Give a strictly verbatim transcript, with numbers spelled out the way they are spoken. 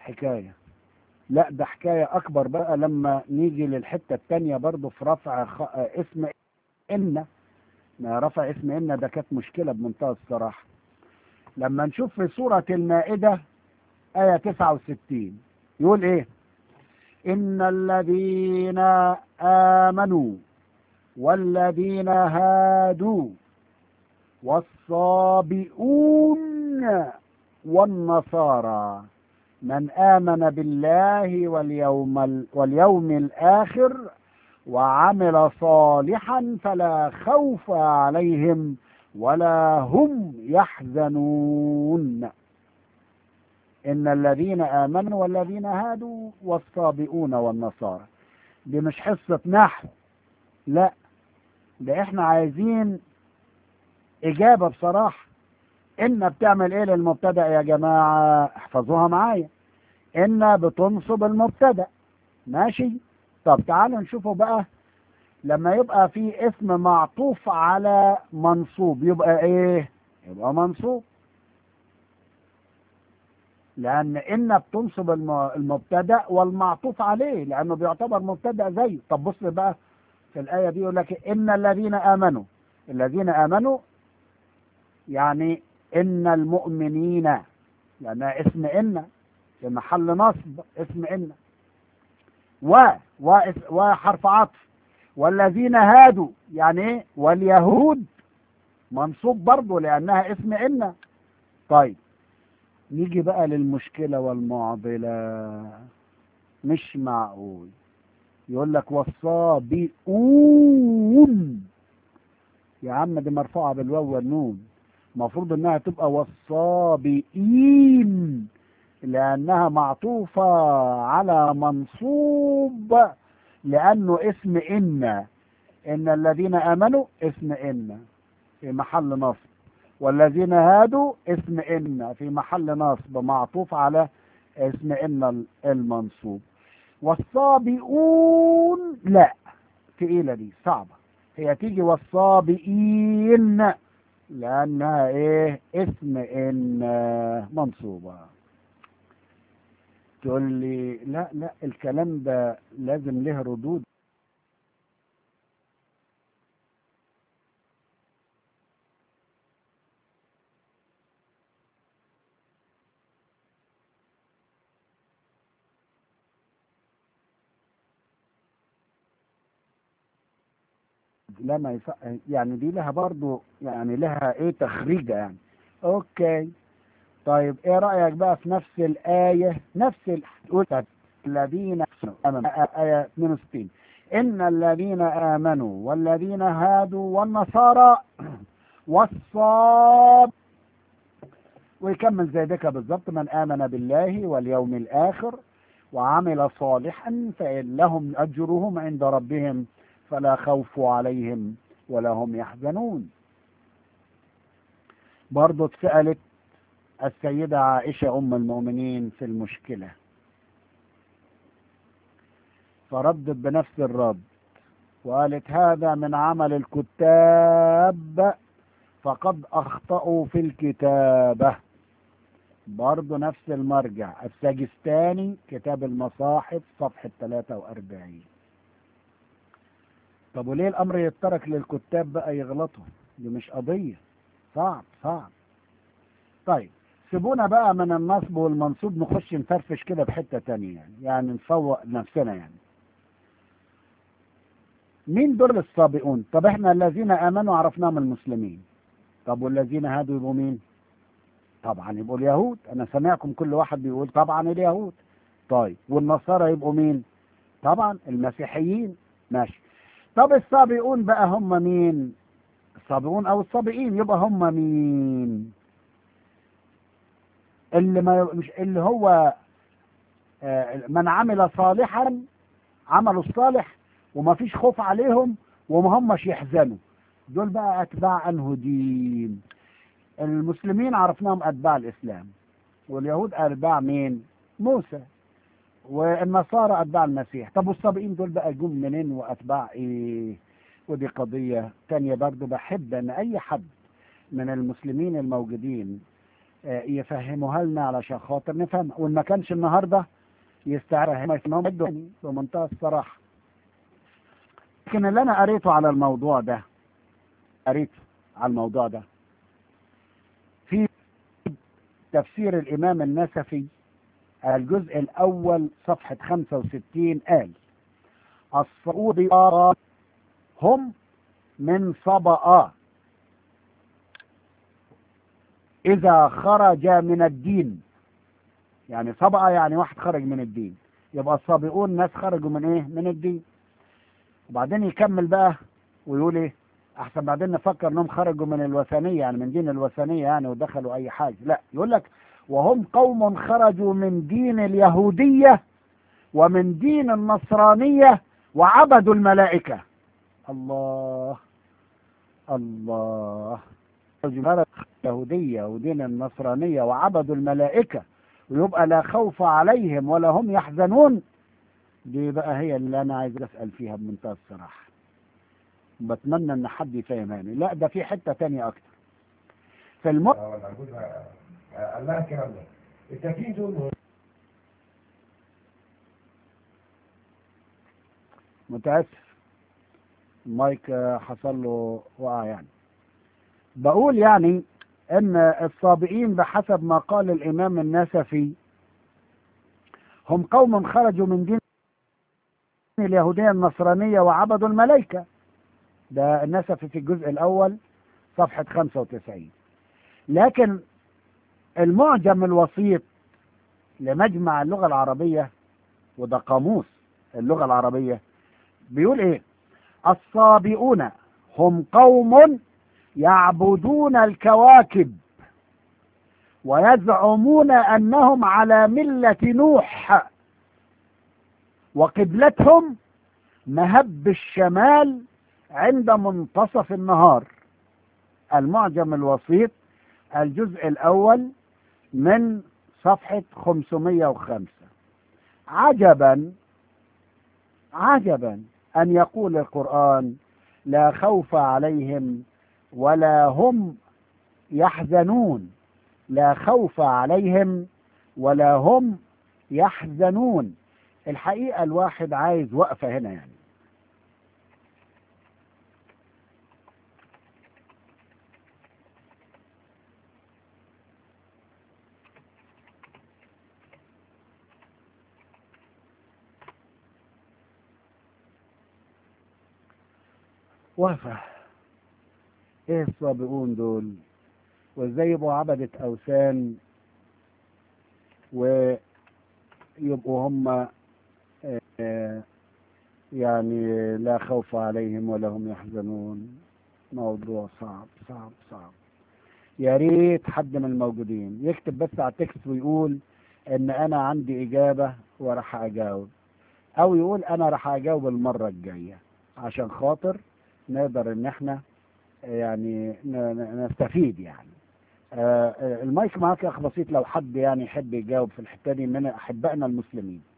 حكاية. لا ده حكاية أكبر بقى لما نيجي للحتة التانية برضو في رفع خ... اسم إن. ما رفع اسم إن ده كانت مشكلة بمنتهى الصراحة. لما نشوف في سورة المائدة آية تسعة وستين يقول إيه؟ إن الذين آمنوا والذين هادوا والصابئون والنصارى من آمن بالله واليوم, ال... واليوم الآخر وعمل صالحا فلا خوف عليهم ولا هم يحزنون. إن الذين آمنوا والذين هادوا والصابئون والنصارى. دي مش حصة نحو، لا ده احنا عايزين إجابة بصراحة. إن بتعمل إيه للمبتدأ يا جماعة؟ احفظوها معايا. إن بتنصب المبتدأ، ماشي؟ طب تعالوا نشوفوا بقى لما يبقى في اسم معطوف على منصوب يبقى إيه؟ يبقى منصوب، لأن إن بتنصب المبتدأ والمعطوف عليه لأنه بيعتبر مبتدأ زيه. طب بص بقى في الآية دي يقول لك إن الذين آمنوا. الذين آمنوا يعني إن المؤمنين، لأنها اسم إن في محل نصب اسم إن. و وحرف عطف. والذين هادوا يعني إيه؟ واليهود منصوب برضه لأنها اسم إن. طيب نيجي بقى للمشكلة والمعضلة. مش معقول يقول لك والصابئون. يا عم دي مرفوعة بالواو والنون، المفروض انها تبقى والصابئين لانها معطوفة على منصوب لانه اسم ان. ان الذين امنوا اسم ان في محل نصب، والذين هادوا اسم ان في محل نصب معطوف على اسم ان المنصوب. والصابئون لا، تقيلة دي صعبة. هي تيجي والصابئين لأنها إيه؟ اسم إن منصوبة. تقول لي لا لا الكلام ده لازم له ردود. لا ما يصح يعني، دي لها برضو يعني لها ايه تخريجة يعني. اوكي طيب ايه رأيك بقى في نفس الآية نفس الآية الذين آمنوا آية اثنين وستين إن الذين آمنوا والذين هادوا والنصارى والصاب، ويكمل زي ذلك بالضبط من آمن بالله واليوم الآخر وعمل صالحا فلهم أجرهم عند ربهم فلا خوف عليهم ولا هم يحزنون. برضو اتسألت السيدة عائشة أم المؤمنين في المشكلة فردت بنفس الرد وقالت هذا من عمل الكتاب فقد أخطأوا في الكتابة. برضو نفس المرجع السجستاني كتاب المصاحف صفحة ثلاثة وأربعين. طب وليه الأمر يترك للكتاب بقى يغلطوا؟ دي مش قضية، صعب صعب. طيب سيبونا بقى من النصب والمنصوب نخش نفرفش كده بحتة تانية يعني يعني نفوق نفسنا يعني. مين دول الصابئون؟ طب احنا الذين آمنوا عرفناهم المسلمين. طب والذين هادوا يبقوا مين؟ طبعا يبقوا اليهود. انا سامعكم كل واحد بيقول طبعا اليهود. طيب والنصارى يبقوا مين؟ طبعا المسيحيين. ماشي. طب الصابئون بقى هم مين؟ الصابئون او الصابئين يبقى هم مين؟ اللي ما مش اللي هو من عمل صالحا عملوا الصالح وما فيش خوف عليهم وما همش يحزنوا. دول بقى اتباع انه دين. المسلمين عرفناهم اتباع الاسلام، واليهود اتباع مين؟ موسى، والنصارى اتباع المسيح. طب والصابئين دول بقى جم منين واتباع ايه؟ ودي قضية تانية برضو. بحب ان اي حد من المسلمين الموجودين يفهموها لنا علشان خاطر نفهم، وإن ما كانش النهاردة يستعرها هم بمنتهى الصراحة. لكن اللي أنا قريته على الموضوع ده قريت على الموضوع ده في تفسير الإمام النسفي الجزء الأول صفحة خمسة وستين قال: الصعود هم من صبأ إذا خرج من الدين. يعني صبأ يعني واحد خرج من الدين، يبقى الصابئون ناس خرجوا من إيه؟ من الدين. وبعدين يكمل بقى ويقول إيه؟ أحسن بعدين نفكر إنهم خرجوا من الوثنية، يعني من دين الوثنية يعني ودخلوا أي حاجة. لا، يقول لك: وهم قوم خرجوا من دين اليهودية ومن دين النصرانية وعبدوا الملائكة. الله الله، خرجوا اليهودية ودين النصرانية وعبدوا الملائكة ويبقى لا خوف عليهم ولا هم يحزنون. دي بقى هي اللي أنا عايز أسأل فيها بمنتهى الصراحة، بتمنى ان حد يفهماني. لا، ده في حتة تانية اكتر في الم الله يكرمك. التفيد متأسف، المايك حصل له وقع. يعني بقول يعني ان الصابئين بحسب ما قال الامام النسفي هم قوم خرجوا من دين اليهودية النصرانية وعبدوا الملائكة. ده النسفي في الجزء الاول صفحة خمسة وتسعين. لكن المعجم الوسيط لمجمع اللغة العربية، وده قاموس اللغة العربية، بيقول ايه: الصابئون هم قوم يعبدون الكواكب ويزعمون انهم على ملة نوح وقبلتهم مهب الشمال عند منتصف النهار. المعجم الوسيط الجزء الاول من صفحة خمسمائة وخمسة. عجبا عجبا ان يقول القرآن: لا خوف عليهم ولا هم يحزنون. لا خوف عليهم ولا هم يحزنون. الحقيقة الواحد عايز وقفة هنا. يعني وقفة. ايه الصابئون دول؟ وازاي يبقوا عبدة اوثان ويبقوا هم يعني لا خوف عليهم ولا هم يحزنون؟ موضوع صعب صعب صعب. يا ريت حد من الموجودين يكتب بس على التكست ويقول ان انا عندي اجابة وراح اجاوب، او يقول انا راح اجاوب المرة الجاية عشان خاطر نقدر ان احنا يعني نستفيد. يعني آه المايك معاك يا اخ بسيط، لو حد يعني يحب يجاوب في الحتة دي من احبائنا المسلمين.